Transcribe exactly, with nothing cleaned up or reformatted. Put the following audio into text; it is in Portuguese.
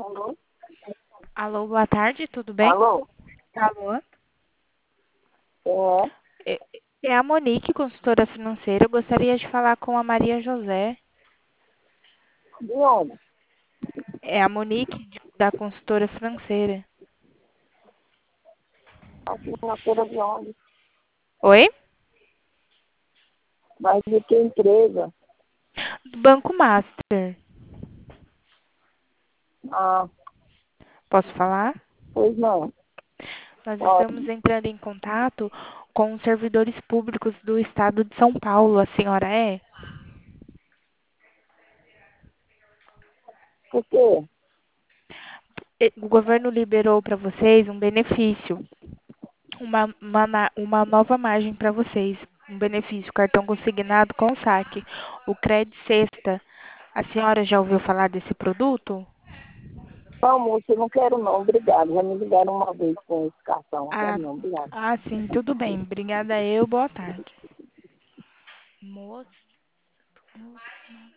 Alô? Alô, boa tarde, tudo bem? Alô? Alô? É, É é a Monique, consultora financeira. Eu gostaria de falar com a Maria José. de onde? É a Monique de- da consultora financeira. Aqui na feira de onde? Oi? Mas de que empresa? Do Banco Master. Ah, Posso falar? pois não. Nós estamos Pode. entrando em contato com os servidores públicos do estado de São Paulo. A senhora é? Por quê? E- O governo liberou para vocês um benefício, uma, uma, na- uma nova margem para vocês. Um benefício, cartão consignado com saque. O Cred Sexta. A senhora já ouviu falar desse produto? Não, moço, eu não quero não, obrigado. Já me ligaram uma vez com esse cartão. Não quero Ah, não, obrigado. ah, sim, tudo bem. Obrigada eu, boa tarde. Moço.